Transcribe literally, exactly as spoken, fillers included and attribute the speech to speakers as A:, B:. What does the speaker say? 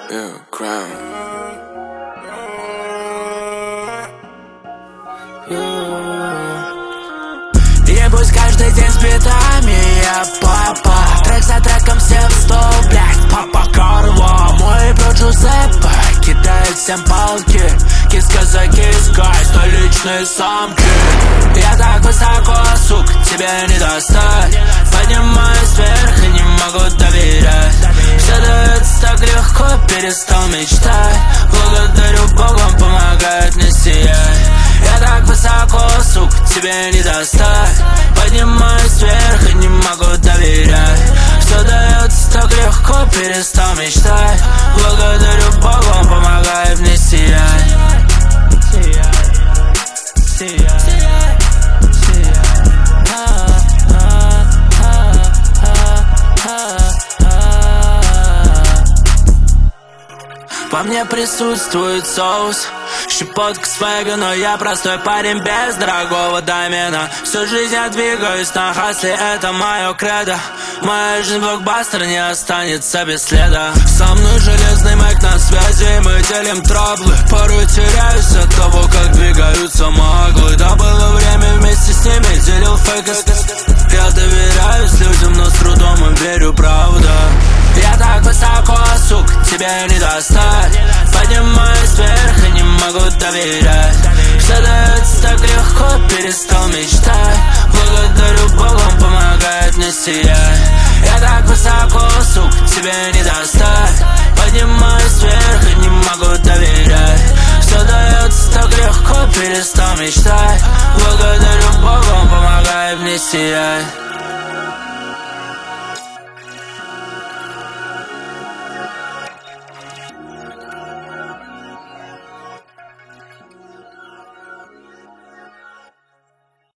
A: Yeah, crown.
B: И пусть каждый день с битами я папа. Трек за треком все в сто, блядь, папа Карва. Мой бро Джузеппе кидает всем палки. Киска за киской, столичные самки. Я так высоко, сук, тебе не достать. Поднимаюсь вверх и не могу доверять. Все дается так легко, перестал мечтать. Благодарю Бога, он помогает мне сиять. Я так высоко, сук, тебе не достать. Поднимаюсь вверх и не могу доверять. Все дается так легко, перестал мечтать. Благодарю Бога, он помогает мне сиять. Сиять, сиять, сиять. Во мне присутствует соус, щепотка свега, но я простой парень без дорогого домена. Всю жизнь я двигаюсь на хасле, это мое кредо. Моя жизнь блокбастер, не останется без следа. Со мной железный майк на связи, мы делим траблы. Порой теряюсь от того, как двигаются маглы. Да, было время вместе с ними, делил фейк. Я доверяюсь людям, но с трудом им верю, правда. Я так высоко, сук, тебе не достать. Поднимаюсь вверх и не могу доверять. Все дается так легко, перестал мечтать. Благодарю Бога, он помогает мне сиять. Я так высоко, сук, тебе не достать. Поднимаюсь вверх и не могу доверять. Все дается так легко, перестал мечтать. Благодарю Бога, он помогает мне сиять.